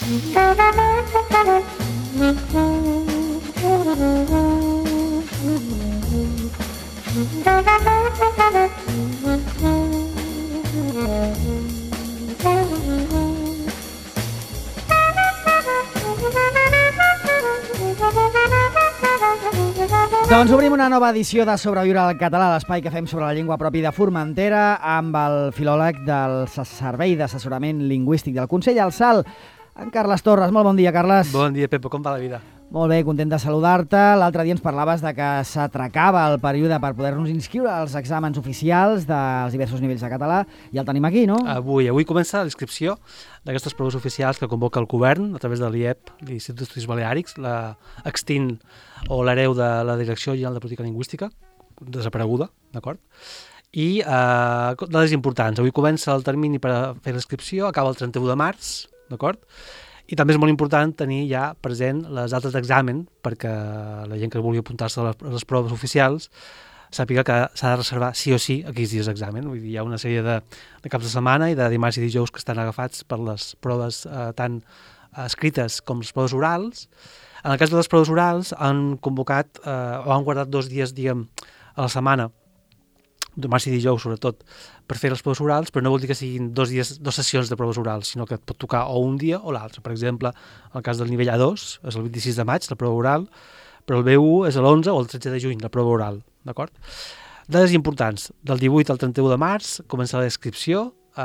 Doncs obrim una nova edició de Sobreviure al català, l'espai que fem sobre la llengua pròpia de Formentera, amb el filòleg del Servei d'Assessorament Lingüístic del Consell Alsal, en Carles Torres. Molt bon dia, Carles. Bon dia, Pepo. Com va la vida? Molt bé, content de saludar-te. L'altre dia ens parlaves de que s'atracava el període per poder-nos inscriure als exàmens oficials dels diversos nivells de català, i el tenim aquí, no? Avui comença la inscripció d'aquestes proves oficials que convoca el govern a través de l'IEP, l'Institut d'Estudis Baleàrics, l'extint o l'hereu de la Direcció General de Política Lingüística, desapareguda, d'acord? I dades importants. Avui comença el termini per fer l'inscripció, acaba el 31 de març, d'acord? I també és molt important tenir ja present les dates d'examen perquè la gent que vulgui apuntar-se a les proves oficials sàpiga que s'ha de reservar sí o sí aquells dies d'examen. Vull dir, hi ha una sèrie de caps de setmana i de dimarts i dijous que estan agafats per les proves tant escrites com les proves orals. En el cas de les proves orals han convocat o han guardat 2 dies, diguem, a la setmana, dimarts i dijous sobretot, per fer les proves orals, però no vol dir que siguin 2 sessions de proves orals, sinó que et pot tocar o un dia o l'altre. Per exemple, en el cas del nivell A2 és el 26 de maig, la prova oral, però el B1 és l'11 o el 13 de juny, la prova oral, d'acord? Dades importants. Del 18 al 31 de març comença la inscripció.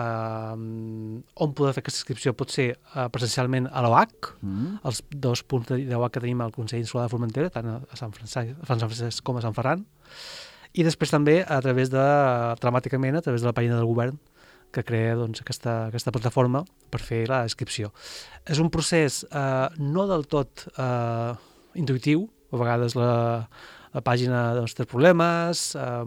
On poder fer aquesta inscripció pot ser presencialment a l'OAC, els 2 punts d'OAC que tenim al Consell Insular de Formentera, tant a Sant Francesc com a Sant Ferran, i després també a través telemàticament a través de la pàgina del govern que crea doncs, aquesta plataforma per fer la inscripció. És un procés no del tot intuïtiu, a vegades la pàgina doncs, té problemes,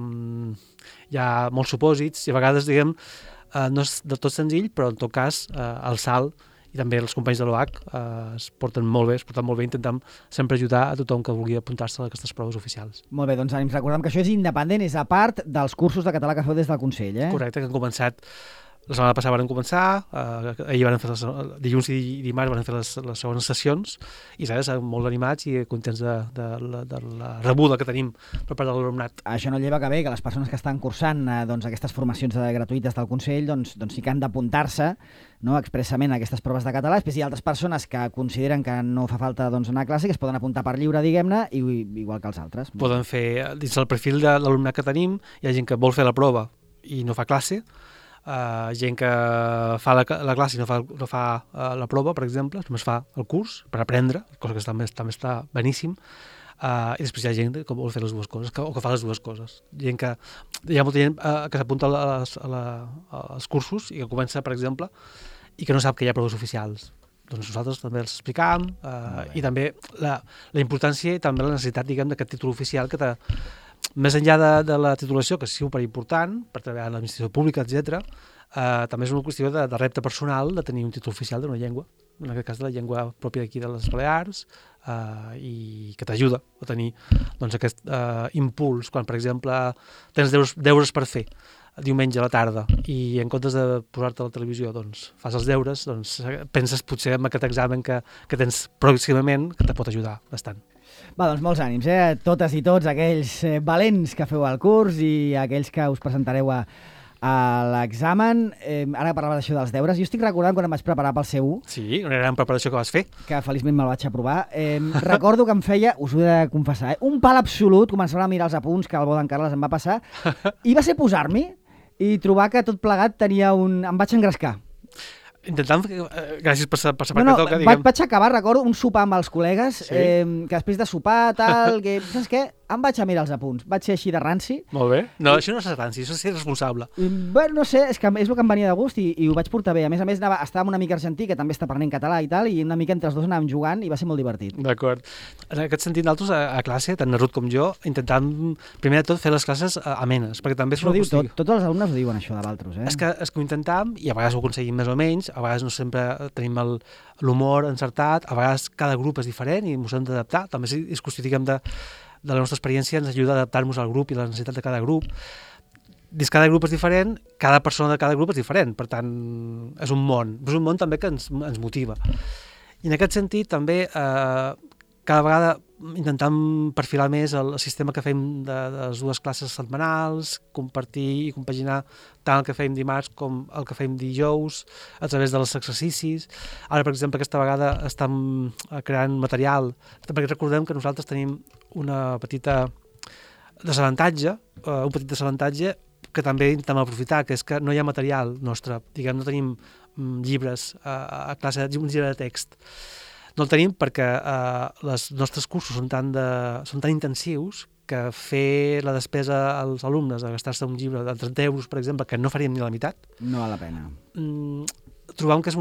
hi ha molts supòsits i a vegades, diguem, no és del tot senzill, però en tot cas el salt i també els companys de l'OAC es porten molt bé, intentant sempre ajudar a tothom que vulgui apuntar-se a aquestes proves oficials. Molt bé, doncs ànims, recordem que això és independent, és a part dels cursos de català que feu des del Consell, eh? Correcte, que han començat, la setmana passada van començar, ahir van fer dilluns i dimarts van fer les segones sessions i saps, molt animats i contents de la rebuda que tenim per part de l'alumnat. Això no lleva que bé, que les persones que estan cursant doncs, aquestes formacions gratuïtes del Consell doncs sí que han d'apuntar-se, no, expressament a aquestes proves de català. Després hi ha altres persones que consideren que no fa falta doncs, anar a classe, que es poden apuntar per lliure, diguem-ne, igual que els altres. Poden fer, dins el perfil de l'alumnat que tenim, hi ha gent que vol fer la prova i no fa classe, gent que fa la classe i no fa la prova, per exemple, només fa el curs per aprendre, cosa que també està beníssim, i després hi ha gent que vol fer les dues coses, o que fa les dues coses. Hi ha molta gent que s'apunta als cursos i que comença, per exemple, i que no sap que hi ha proves oficials. Doncs nosaltres també els explicam, i també la importància i també la necessitat, diguem, d'aquest títol oficial que més enllà de la titulació, que és superimportant per treballar en l'administració pública, etc., també és una qüestió de repte personal de tenir un títol oficial d'una llengua, en aquest cas de la llengua pròpia d'aquí de les Balears, i que t'ajuda a tenir doncs, aquest impuls quan, per exemple, tens deures per fer diumenge a la tarda i en comptes de posar-te a la televisió doncs, fas els deures, doncs, penses potser en aquest examen que tens pròximament que te pot ajudar bastant. Va, doncs molts ànims, totes i tots aquells valents que feu el curs i aquells que us presentareu a l'examen. Ara parlava d'això dels deures. Jo estic recordant quan em vaig preparar pel C1. Sí, una gran preparació que vas fer. Que feliçment me'l vaig aprovar. Recordo que em feia, us ho he de confessar, un pal absolut, començar a mirar els apunts que el bo d'en Carles em va passar, i va ser posar-m'hi i trobar que tot plegat tenia em vaig engrescar. Intentant, gràcies per saber què toca, diguem. Vaig acabar, recordo, un sopar amb els col·legues, que després de sopar, tal, que, saps què? Em vaig a mirar els apunts. Vaig ser així de ranci. Molt bé. No, això no és ranci, això és ser responsable. Bueno, no sé, és el que em venia de gust i ho vaig portar bé. A més, estava amb un amic argentí que també està aprenent català i tal, i una mica entre els dos anàvem jugant i va ser molt divertit. D'acord. En aquest sentit, nosaltres a classe, tant Narut com jo, intentam, primer de tot, fer les classes amenes, perquè també és una qüestió. Tots els alumnes ho diuen, això, de l'altres, És que ho intentam, i a vegades ho aconseguim més o menys, a vegades no sempre tenim l'humor encertat, a vegades cada grup és diferent i ens hem d'adaptar. També és qüestió, diguem, de la nostra experiència ens ajuda a adaptar-nos al grup i a la necessitat de cada grup. Dins cada grup és diferent, cada persona de cada grup és diferent, per tant, és un món també que ens motiva. I en aquest sentit també cada vegada intentam perfilar més el sistema que fem de les dues classes setmanals, compartir i compaginar tant el que fem dimarts com el que fem dijous a través dels exercicis. Ara, per exemple, aquesta vegada estem creant material, perquè recordem que nosaltres tenim una petita desavantatge, un petit desavantatge que també intentem aprofitar, que és que no hi ha material nostre, diguem, no tenim llibres a classe, un llibre de text. No el tenim perquè els nostres cursos són tan intensius que fer la despesa als alumnes de gastar-se un llibre de 30 euros, per exemple, que no faríem ni la meitat, no val la pena. Trobam que és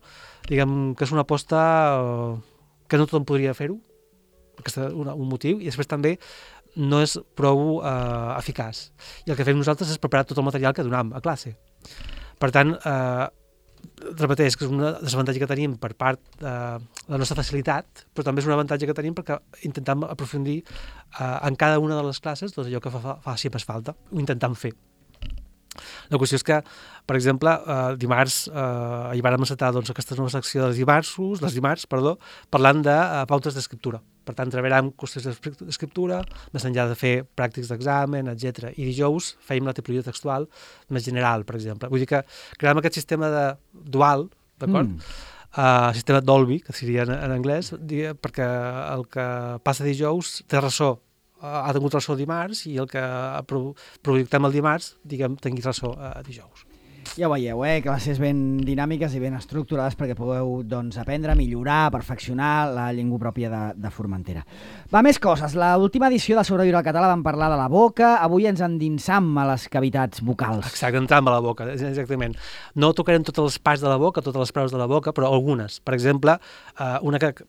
una aposta que no tothom podria fer-ho, aquest és un motiu, i després també no és prou eficaç. I el que fem nosaltres és preparar tot el material que donam a classe. Per tant, repeteix que és un desavantatge que tenim per part de la nostra facilitat, però també és un avantatge que tenim perquè intentem aprofundir en cada una de les classes doncs allò que faci més falta, ho intentem fer. La qüestió és que, per exemple, dimarts hi vàrem encetar aquesta nova secció dels dimarts, parlant de pautes d'escriptura. Per tant, treballarem qüestions d'escriptura, més enllà de fer pràctics d'examen, etc. I dijous fèiem la tipologia textual més general, per exemple. Vull dir que creem aquest sistema dual, d'acord? Sistema Dolby, que seria en anglès, perquè el que passa dijous té ressò, ha tingut ressò dimarts, i el que projectem el dimarts, diguem, tingui ressò dijous. Ja ho veieu, classes ben dinàmiques i ben estructurades perquè pugueu aprendre, millorar, perfeccionar la llengua pròpia de Formentera. Va, més coses. L'última edició de Sobreviure al català vam parlar de la boca, avui ens endinsam a les cavitats vocals. Exacte, entram a la boca, exactament. No tocarem totes les parts de la boca, totes les paraules de la boca, però algunes. Per exemple, una que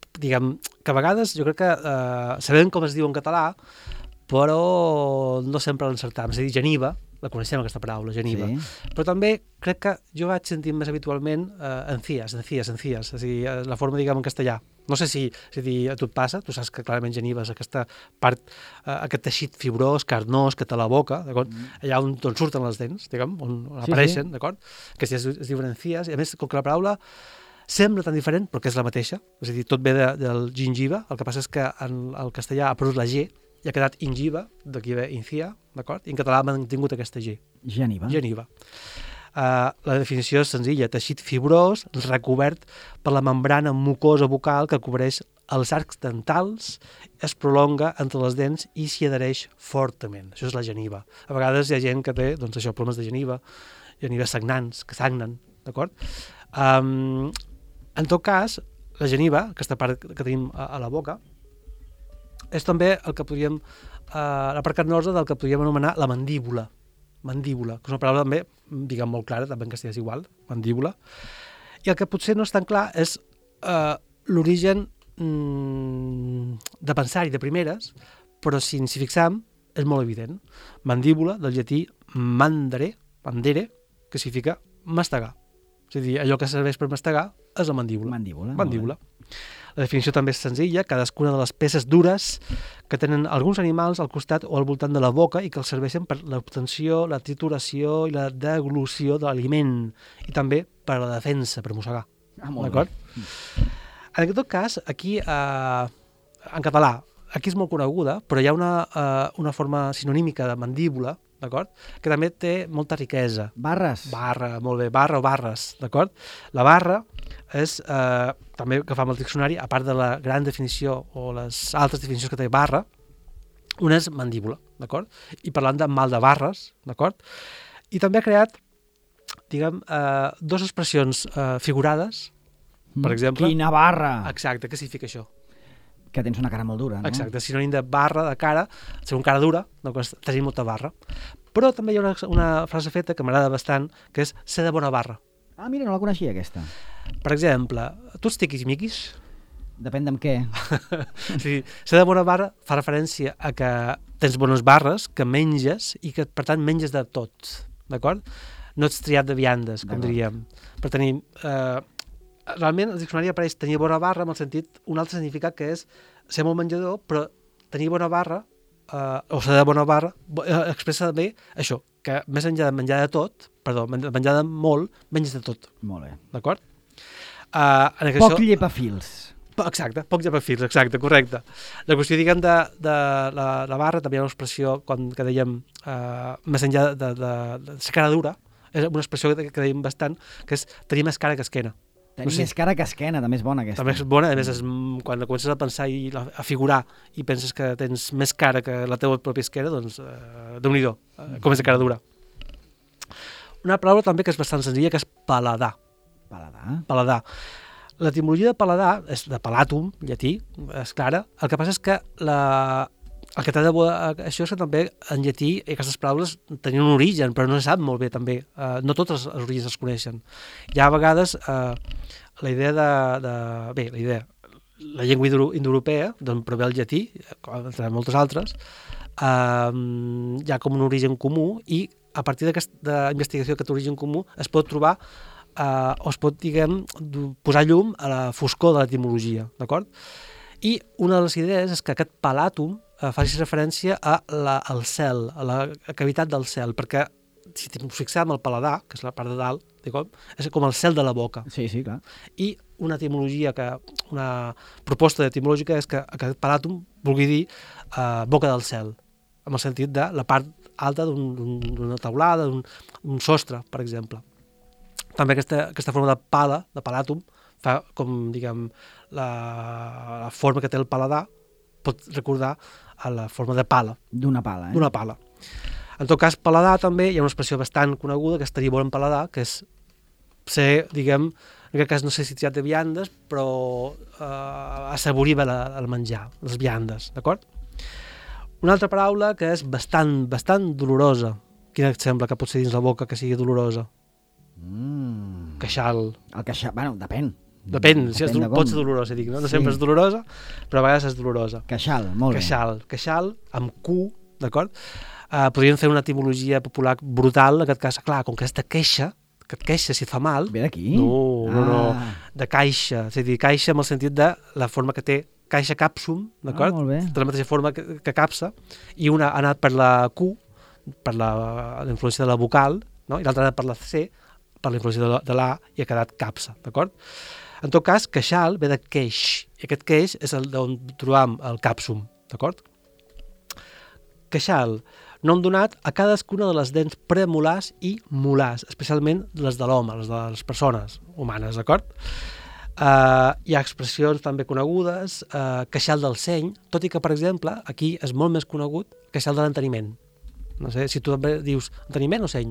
a vegades jo crec que sabem com es diu en català, però no sempre l'encertam. És a dir, geniva, la coneixem aquesta paraula, geniva. Sí. Però també crec que jo vaig sentir més habitualment encías, és a dir, la forma, diguem, en castellà. No sé si a tu et passa, tu saps que clarament geniva és aquesta part, aquest teixit fibrós, carnós, que té la boca, d'acord? Allà on surten les dents, diguem, on apareixen, d'acord? Que es diuen encías, i a més, com que la paraula sembla tan diferent, però que és la mateixa, és a dir, tot ve del gingiva, el que passa és que en el castellà ha perdut la G, i ha quedat ingiva, d'aquí ve incia, d'acord? I en català ha mantingut aquesta G. Geniva. La definició és senzilla: teixit fibrós recobert per la membrana mucosa bucal que cobreix els arcs dentals, es prolonga entre les dents i s'hi adhereix fortament. Això és la geniva. A vegades hi ha gent que té, problemes de genives sagnants, que sagnen, d'acord? En tot cas, la geniva, aquesta part que tenim a la boca, és també el que podríem, la part carnosa del que podríem anomenar la mandíbula, que és una paraula també, diguem, molt clara, també en castellà és igual, mandíbula, i el que potser no és tan clar és l'origen de pensar-hi de primeres, però si ens hi fixam és molt evident. Mandíbula, del llatí mandere, que significa mastegar. És a dir, allò que serveix per mastegar és la mandíbula. Mandíbula. La definició també és senzilla: cadascuna de les peces dures que tenen alguns animals al costat o al voltant de la boca i que els serveixen per l'obtenció, la trituració i la deglució de l'aliment, i també per a la defensa, per mossegar. D'acord? En tot cas, aquí, en català, aquí és molt coneguda, però hi ha una forma sinonímica de mandíbula, d'acord? Que també té molta riquesa. Barres. Molt bé, barra o barres, d'acord? La barra és, també que fa amb el diccionari, a part de la gran definició o les altres definicions que té barra, una és mandíbula, d'acord? I parlant de mal de barres, d'acord? I també ha creat, diguem, dues expressions figurades, per exemple... Quina barra! Exacte, què significa això? Que tens una cara molt dura, no? Exacte, sinònim de barra, de cara, segons cara dura, doncs tenim molta barra. Però també hi ha una frase feta que m'agrada bastant, que és ser de bona barra. Ah, mira, no la coneixia, aquesta. Per exemple, tu ets tiquis-miquis? Depèn d'en què. Sí, ser de bona barra fa referència a que tens bones barres, que menges i que, per tant, menges de tot, d'acord? No ets triat de viandes, com diríem. Per tenir... Realment, el diccionari apareix tenir bona barra en el sentit, un altre significat que és ser molt menjador, però tenir bona barra, o ser de bona barra, expressa bé això, que més enllà de menjar de tot, menjar de molt, menges de tot. Molt bé. D'acord? Poc llepafils. Exacte, poc llepafils, exacte, correcte. La qüestió, diguem, de la barra, també hi ha una expressió que dèiem, més enllà de ser cara dura, és una expressió que dèiem bastant, que és tenir més cara que esquena. Tenir més cara que esquena, també és bona aquesta. També és bona, a més, quan comences a pensar i a figurar i penses que tens més cara que la teva pròpia esquena, doncs, Déu-n'hi-do, com és de cara dura. Una paraula també que és bastant senzilla, que és paladar. Paladar. L'etimologia de paladar és de palatum, llatí, és clara. El que passa és que el que té de bo això és que també en llatí aquestes paraules tenien un origen, però no se sap molt bé també. No tots els orígens es coneixen. Hi ha a vegades la idea la llengua indoeuropea, d'on prové el llatí, entre moltes altres, hi ha com un origen comú i a partir d'aquesta investigació d'aquest origen comú es pot trobar o es pot, diguem, posar llum a la foscor de l'etimologia, d'acord? I una de les idees és que aquest palatum faci referència al cel, a la cavitat del cel, perquè si ens fixem el paladar, que és la part de dalt, diguem, és com el cel de la boca. Sí, clar. I una proposta etimològica és que aquest palatum vulgui dir boca del cel, en el sentit de la part alta d'una taulada, d'un sostre, per exemple. També aquesta forma de pala, de palatum, fa com, diguem, la forma que té el paladar pot recordar a la forma de pala. D'una pala, D'una pala. En tot cas, paladar també, hi ha una expressió bastant coneguda, que és tenir bon paladar, que és ser, diguem, en aquest cas no sé si triat de viandes, però assaborir bé el menjar, les viandes, d'acord? Una altra paraula que és bastant dolorosa. Quina et sembla que pot ser dins la boca que sigui dolorosa? Queixal. El queixal, bueno, depèn. Depèn pot ser dolorosa, dic, no? No sempre és dolorosa, però a vegades és dolorosa. Queixal, molt bé. Queixal, amb Q, d'acord? Podríem fer una etimologia popular brutal, en aquest cas, clar, com que és de queixa, que et queixa si et fa mal... Ve d'aquí? No, de caixa, és a dir, caixa amb el sentit de la forma que té caixa capsum, d'acord? Molt bé. De la mateixa forma que capsa, i una ha anat per la Q, per la influència de la vocal, no? I l'altra ha anat per la C, per la influència de l'A, i ha quedat capsa, d'acord? En tot cas, queixal ve de queix, i aquest queix és on trobam el capsum, d'acord? Queixal, nom donat a cadascuna de les dents premolars i molars, especialment les de l'home, les de les persones humanes, d'acord? Hi ha expressions també conegudes, queixal del seny, tot i que, per exemple, aquí és molt més conegut queixal de l'enteniment. No sé, si tu també dius enteniment o seny?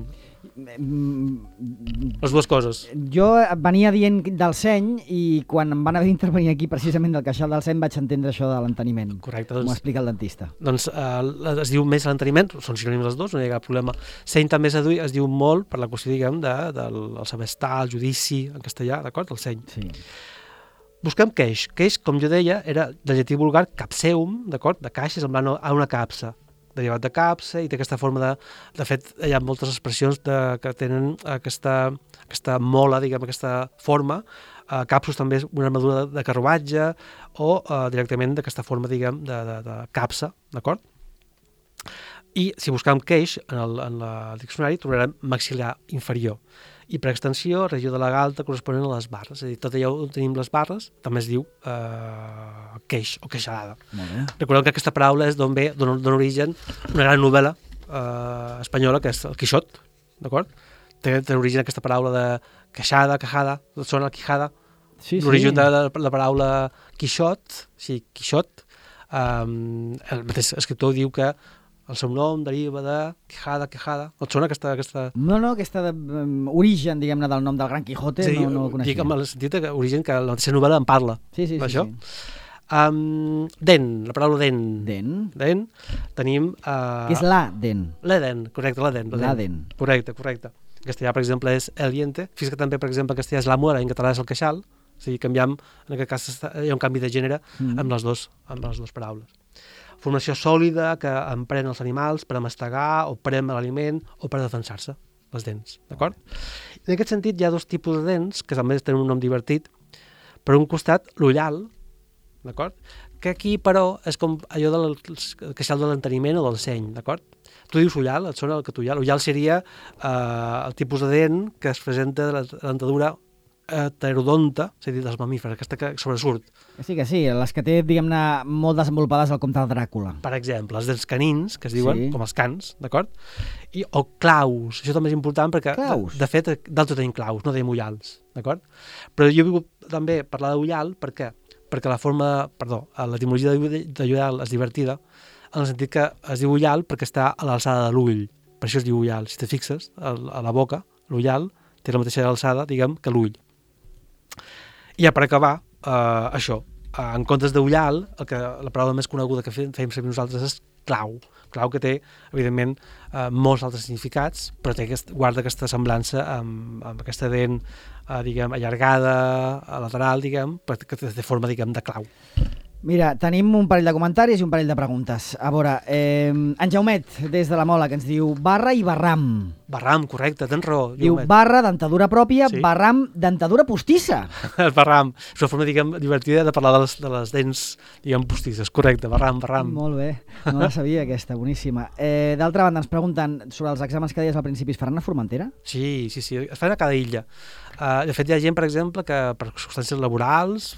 Les dues coses. Jo venia dient del seny i quan em van haver d'intervenir aquí precisament del queixal del seny vaig entendre això de l'enteniment. Correcte. M'ho explica el dentista. Doncs es diu més l'enteniment, són sinònims els dos, no hi ha cap problema. Seny també es diu molt per la qüestió, diguem, del saber estar, el judici, en castellà, d'acord? El seny. Sí. Busquem queix. Queix, com jo deia, era de llatí vulgar capseum, d'acord? De caixa, semblant a una capsa. Derivat de capsa, i té aquesta forma de fet, hi ha moltes expressions que tenen aquesta mola, diguem, aquesta forma. Capsus també és una armadura de carruatge o directament d'aquesta forma, diguem, de capsa, d'acord? I si busquem queix en el diccionari trobarem maxil·lar inferior. I per extensió, regió de la galta corresponent a les barres. És a dir, tot allò on tenim les barres també es diu queix o queixalada. Recordem que aquesta paraula és d'on dona origen una gran novel·la espanyola que és el Quixot, d'acord? Té origen aquesta paraula de queixada, quejada, sona el quijada. Sí. L'origen de la paraula Quixot, sí, Quixot, el mateix escriptor diu que el seu nom deriva de quejada. No et sona aquesta... No, aquesta origen, diguem-ne, del nom del Gran Quijote, sí, no ho coneixia. Dic amb el sentit que origen que la mateixa novel·la en parla. Sí. Dent, la paraula dent. Dent. Tenim... Què és la dent? La dent, correcte, la dent. Correcte. En castellà, per exemple, és el diente. Fins que també, per exemple, en castellà és la muela, en català és el queixal. O sigui, canviem, en aquest cas hi ha un canvi de gènere amb les dues paraules. Formació sòlida que empren els animals per a mastegar o prem l'aliment o per defensar-se, les dents, d'acord? En aquest sentit hi ha dos tipus de dents que també tenen un nom divertit. Per un costat, l'ullal, d'acord? Que aquí, però, és com allò del queixal de l'enteniment o del seny, d'acord? Tu dius ullal, et sona el que tu ullal? Ullal seria el tipus de dent que es presenta de la dentadura pterodonta, és a dir, dels mamífers, aquesta que sobresurt. Que sí, les que té, diguem-ne, molt desenvolupades al comte de Dràcula. Per exemple, les dels canins, que es diuen, Sí. com els cans, d'acord? O claus, això també és important perquè, Claus? de fet, d'altres tenim claus, no tenim ullals, d'acord? Però jo he volgut també parlar d'ullal perquè l'etimologia d'ullal és divertida, en el sentit que es diu ullal perquè està a l'alçada de l'ull, per això es diu ullal. Si te fixes, a la boca, l'ullal té la mateixa alçada, diguem, que l'ull. I ja per acabar, això, en comptes d'ullal, la paraula més coneguda que fèiem servir nosaltres és clau. Clau que té, evidentment, molts altres significats, però guarda aquesta semblança amb aquesta dent, diguem, allargada, lateral, diguem, però que té forma, diguem, de clau. Mira, tenim un parell de comentaris i un parell de preguntes. A veure, en Jaumet, des de la Mola, que ens diu barra i barram. Barram, correcte, tens raó. Diu barra, dentadura pròpia, Sí. barram, dentadura postissa. El barram. És una forma, diguem, divertida de parlar de les dents, diguem, postisses. Correcte, barram. Molt bé, no la sabia aquesta, boníssima. D'altra banda, ens pregunten sobre els exàmens que deies al principi, es faran a Formentera? Sí, es fan a cada illa. De fet, hi ha gent, per exemple, que per circumstàncies laborals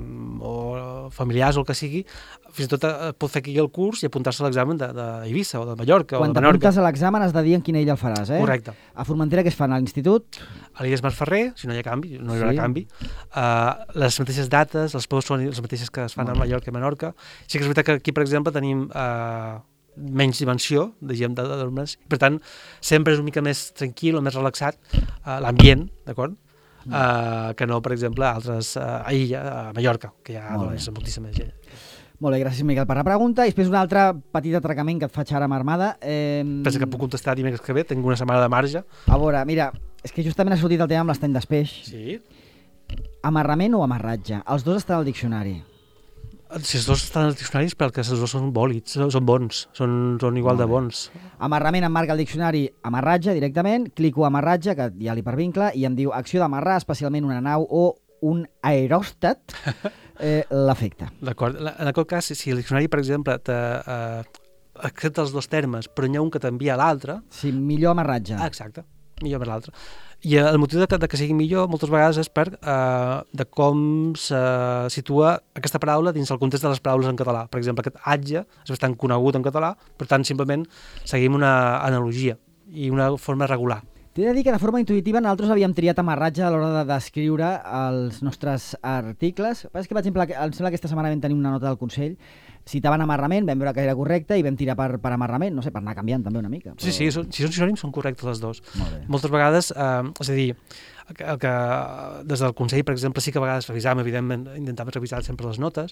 o familiars o el que sigui, fins i tot pot fer aquí el curs i apuntar-se a l'examen d'Eivissa o de Mallorca Quan o de Menorca. t'apuntes a l'examen has de dir en quina illa el faràs, eh? Correcte. A Formentera què es fan? A l'institut? A l'Illes Masferrer, si no hi ha canvi, no hi haurà Sí. canvi. Les mateixes dates, les proves són les mateixes que es fan a Mallorca i Menorca. Sí que és veritat que aquí, per exemple, tenim menys dimensió, diguem, d'alumnes. Per tant, sempre és una mica més tranquil o més relaxat l'ambient, d'acord? Que no, per exemple, a altres a Mallorca, que hi ha moltíssima gent. Molt bé, gràcies, Miquel, per la pregunta. I després un altre petit atracament que et faig ara amb Armada. Pensa que puc contestar dimecres que ve, tinc una setmana de marge. A veure, mira, és que justament ha sortit el tema amb l'estany d'espeix. Sí. Amarrament o amarratge? Els dos estan al diccionari. Si els dos estan als diccionaris, perquè els dos són vòlids, són bons, són igual de bons. Amarrament em marca el diccionari amarratge directament, clico amarratge, que hi ha l'hipervincle, i em diu acció d'amarrar especialment una nau o un aeròstat l'efecte. D'acord. En aquest cas, si el diccionari, per exemple, accepta els dos termes, però n'hi ha un que t'envia a l'altre... Sí, millor amarratge. Exacte, millor per l'altre. I el motiu de que sigui millor moltes vegades és de com se situa aquesta paraula dins el context de les paraules en català. Per exemple, aquest atge és bastant conegut en català, per tant, simplement seguim una analogia i una forma regular. T'he de dir que de forma intuïtiva nosaltres havíem triat amarratge a l'hora de descriure els nostres articles. El que passa és que, per exemple, em sembla que aquesta setmana vam tenir una nota del Consell, citaven amarrament, vam veure que era correcte i vam tirar per amarrament, no sé, per anar canviant també una mica. Però... Sí, si són sinònims són correctes les dos. Moltes vegades, és a dir, el que des del Consell, per exemple, sí que a vegades revisàvem, evidentment, intentàvem revisar sempre les notes,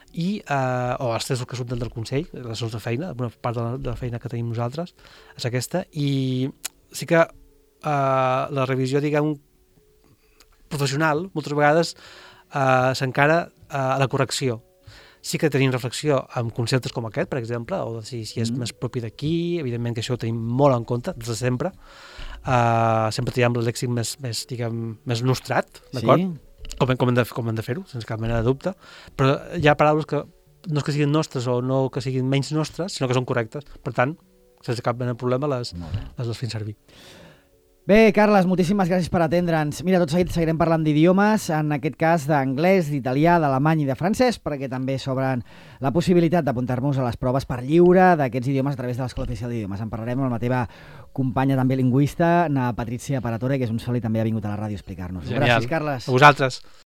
o els textos que surten del Consell, les nostres feina, una part de la feina que tenim nosaltres, és aquesta, i sí que la revisió, diguem, professional, moltes vegades s'encara a la correcció. Sí que tenim reflexió amb conceptes com aquest, per exemple, o si és més propi d'aquí, evidentment que això ho tenim molt en compte, des de sempre. Sempre triem el lèxic més nostrat, d'acord? Sí. Com hem de fer-ho, sense cap mena de dubte. Però hi ha paraules que no és que siguin nostres o no que siguin menys nostres, sinó que són correctes. Per tant, sense cap mena de problema les fem servir. Bé, Carles, moltíssimes gràcies per atendre'ns. Mira, tot seguit seguirem parlant d'idiomes, en aquest cas d'anglès, d'italià, d'alemany i de francès, perquè també s'obren la possibilitat d'apuntar-nos a les proves per lliure d'aquests idiomes a través de l'Escola Oficial d'Idiomes. En parlarem amb la teva companya també lingüista, na Patrícia Paratore, que és un sol i també ha vingut a la ràdio a explicar-nos. Gràcies, Carles. A vosaltres.